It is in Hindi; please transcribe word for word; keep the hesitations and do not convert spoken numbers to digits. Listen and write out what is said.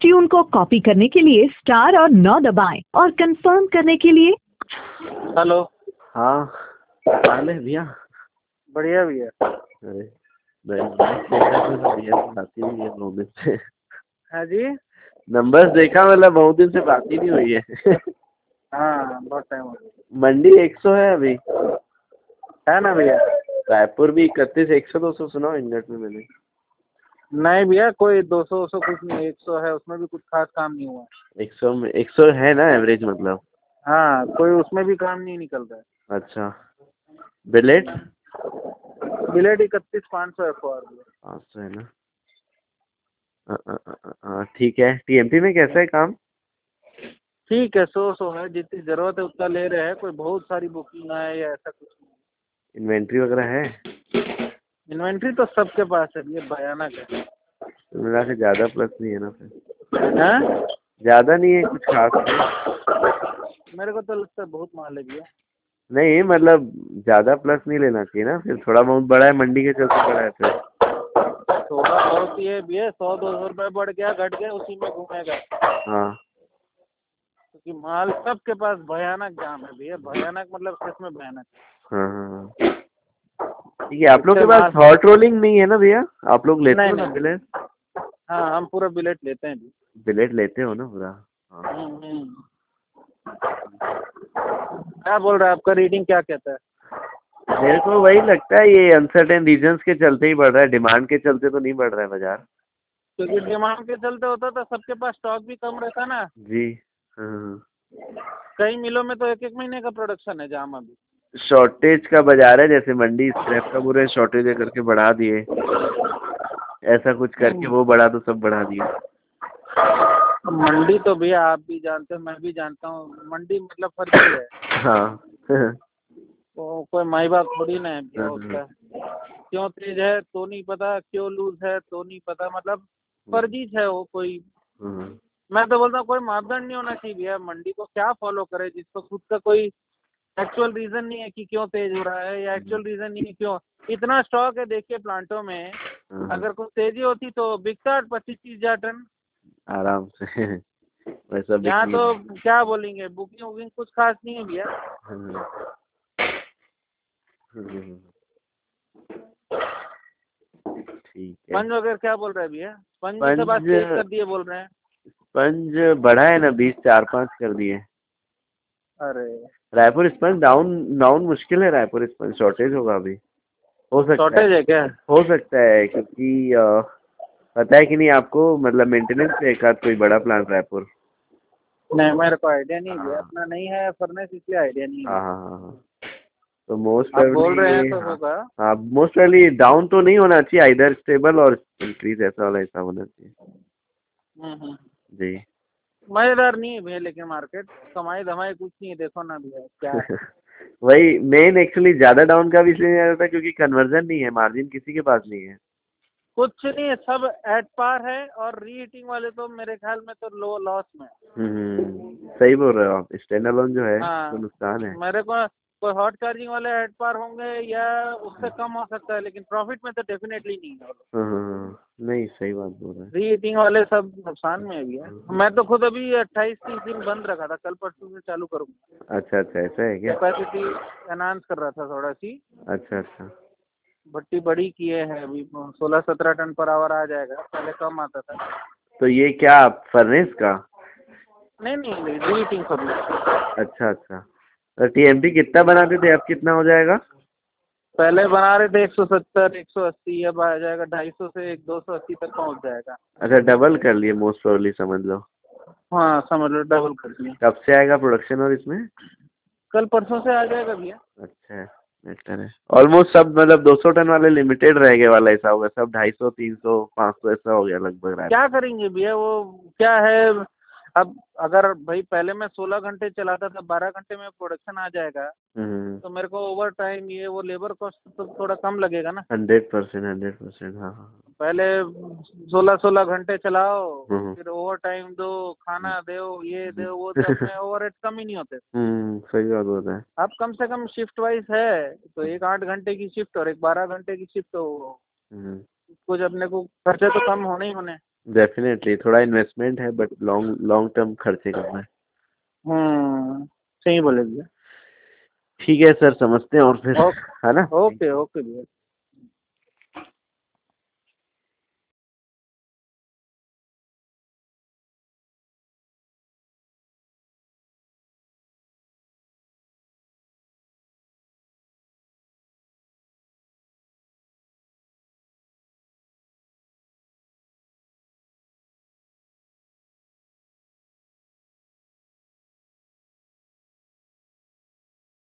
ट्यून को कॉपी करने के लिए स्टार और नौ दबाएं और कंफर्म करने के लिए। हेलो। हाँ हाल है भैया? बढ़िया भैया। अरे नंबर्स देखा तो भैया से बात ही नहीं है बहुत दिन से। हाँ जी। नंबर्स देखा मतलब बहुत दिन से बात ही नहीं हुई है। हाँ बहुत टाइम हो गया। मंडी एक सौ है अभी है ना भैया? रायपुर भी इकतीस एक सौ दो सौ सुना इंगट में मैंने। नहीं भैया कोई दो सौ सौ कुछ नहीं, एक सौ है, उसमें भी कुछ खास काम नहीं हुआ। एक सौ में एक सौ है ना एवरेज मतलब? हाँ कोई उसमें भी काम नहीं निकल रहा है। अच्छा बिलेट बिलेट इकतीस पाँच सौ है फॉर। पाँच सौ है ना? अ, अ, अ, अ, अ, ठीक है। टीएमपी में कैसा है काम? ठीक है, सौ सौ है, जितनी जरूरत है उतना ले रहे हैं, कोई बहुत सारी बुकिंग है या ऐसा कुछ नहीं। इन्वेंट्री वगैरह है? इन्वेंट्री तो सबके पास है, ये भयानक है। तो मिला के ज़्यादा प्लस नहीं है ना फिर? हैं? ज़्यादा नहीं है कुछ खास नहीं। मेरे को तो लगता है बहुत माल है भैया। नहीं मतलब ज़्यादा प्लस नहीं लेना चाहिए ना फिर, थोड़ा बहुत बड़ा है मंडी के चलते बड़ा है फिर। थोड़ा बहुत ही है भैया, सौ दो सौ रुपये बढ़ गया घट गया उसी में घूमेगा। हाँ क्योंकि माल सबके पास भयानक जाम है भैया, भयानक मतलब सच में भयानक। हाँ हाँ ठीक है। आप लोग के इससे पास माल हॉट रोलिंग नहीं है ना भैया? आप लोग लेते नहीं हो ना नहीं। बिलेट? हाँ हम पूरा बिलेट लेते हैं भी। बिलेट लेते हो ना पूरा? हाँ हम्म, हम्म। क्या बोल रहा है, आपका रीडिंग क्या कहता है? मेरे को वही लगता है ये अनसर्टेन रीजंस के चलते ही बढ़ रहा है, डिमांड के चलते तो नहीं बढ़ रहा है बाजार। क्योंकि डिमांड के चलते होता तो सबके पास स्टॉक भी कम रहता ना। जी हाँ। कई मिलों में तो एक एक महीने का प्रोडक्शन है जाम अभी। शॉर्टेज का बाजार है, जैसे मंडी स्क्रैप का पूरे शॉर्टेज है करके बढ़ा दिए, ऐसा कुछ करके वो बढ़ा तो सब बढ़ा दिए। मंडी तो भैया आप भी जानते हो, मैं भी जानता हूँ, मंडी मतलब फर्जी है। हाँ तो कोई माई बाप थोड़ी ना है भैया उसका। क्यों तेज है तो नहीं पता, क्यों लूज है तो नहीं पता, मतलब फर्जी है वो कोई। मैं तो बोलता हूँ कोई मापदंड नहीं होना चाहिए भैया, मंडी को क्या फॉलो करे जिसको खुद का कोई एक्चुअल रीजन नहीं है कि क्यों तेज हो रहा है, या एक्चुअल रीजन नहीं है क्यों इतना स्टॉक है। देखिए प्लांटों में अगर कुछ तेजी होती तो बिकता पच्चीस तीस हजार टन आराम से वैसा बिक यहाँ नहीं तो रहा। क्या बोलेंगे, बुकिंग वुकिंग कुछ खास नहीं है भैया। ठीक है। स्पंज वगैरह क्या बोल रहे हैं भैया? स्पंज से बात स्पंज तेज कर दिए बोल रहे हैं। स्पंज बढ़ा है ना, बीस चार पाँच कर दिए। अरे रायपुर स्पंज डाउन डाउन मुश्किल है, रायपुर स्पंज शॉर्टेज होगा अभी। हो सकता है शॉर्टेज है क्या? हो सकता है क्योंकि अ, पता है कि नहीं आपको, मतलब मेंटेनेंस पे एक आध कोई बड़ा प्लांट रायपुर। नहीं मेरे को आइडिया नहीं भैया, हाँ अपना नहीं है फर्नेस इसलिए आइडिया नहीं हाँ है। हाँ हाँ हाँ। तो मोस्ट आप बोल रहे हैं प्रोबेबली तो हाँ होगा। हाँ मोस्ट प्रोबेबली डाउन तो नहीं होना चाहिए, इधर स्टेबल और इंक्रीज ऐसा वाला हिसाब होना चाहिए। हम्म हम्म। जी मजेदार नहीं है भैया, लेकिन मार्केट कमाई धमाई कुछ नहीं है, देखो ना भैया क्या है। वही मेन एक्चुअली ज्यादा डाउन का भी इसलिए नहीं रहता क्योंकि कन्वर्जन नहीं है, मार्जिन किसी के पास नहीं है। कुछ नहीं है, सब एट पार है, और रीहीटिंग वाले तो मेरे ख्याल में तो लो लॉस में। हम्म सही बोल रहे हो आप, स्टैंड अलोन जो है तो हाँ नुकसान है। मेरे को कोई हॉट चार्जिंग वाले एट पार होंगे या उससे कम हो सकता है, लेकिन प्रॉफिट में तो डेफिनेटली नहीं है। हाँ नहीं सही बात बोल रहे रीहीटिंग वाले सब नुकसान में है भैया। हैं। मैं तो खुद अभी अट्ठाईस तीस दिन बंद रखा था, कल परसों से चालू करूँगा। अच्छा अच्छा ऐसा है क्या? कैपेसिटी एनहांस कर रहा था थोड़ा सी। अच्छा अच्छा। भट्टी बड़ी किए हैं अभी, सोलह सत्रह टन पर आवर आ जाएगा, पहले कम आता था। तो ये क्या फर्नेस का? नहीं नहीं नहीं रीहीटिंग फर्नेस। अच्छा अच्छा। तो टीएमपी कितना बनाते थे, अब कितना हो जाएगा? पहले बना रहे थे एक सौ सत्तर एक सौ अस्सी, अब आ जाएगा ढाई सौ से एक दो सौ अस्सी तक पहुंच जाएगा। अच्छा डबल कर लिए मोस्ट प्रोबेबली समझ लो। हाँ समझ लो डबल कर दिया। कब से आएगा प्रोडक्शन और इसमें? कल परसों से आ जाएगा भैया। अच्छा है बेटर है। ऑलमोस्ट सब मतलब दो सौ टन वाले लिमिटेड रह गए वाला ऐसा होगा, सब ढाई सौ तीन सौ पाँच सौ ऐसा हो गया लगभग रात। क्या करेंगे भैया, वो क्या है, अब अगर भाई पहले मैं सोलह घंटे चलाता था, बारह घंटे में प्रोडक्शन आ जाएगा, हम्म तो मेरे को ओवर टाइम ये वो लेबर कॉस्ट तो थोड़ा कम लगेगा ना। हंड्रेड परसेंट हंड्रेड परसेंट हाँ हाँ। पहले सोलह सोलह घंटे चलाओ, हम्म फिर ओवर टाइम दो, खाना दो, ये दो वो दो, अपने ओवर हेड कम ही नहीं होते। हम्म सही बात बोल रहे हैं। अब कम से कम शिफ्ट वाइज है तो एक आठ घंटे की शिफ्ट और एक बारह घंटे की शिफ्ट, तो हम्म कुछ अपने को खर्चे तो कम होने ही होने। डेफिनेटली थोड़ा इन्वेस्टमेंट है बट लॉन्ग लॉन्ग टर्म खर्चे कम है। हम्म सही बोले भैया। ठीक है सर, समझते हैं और फिर, ओके है ना। ओके ओके भैया।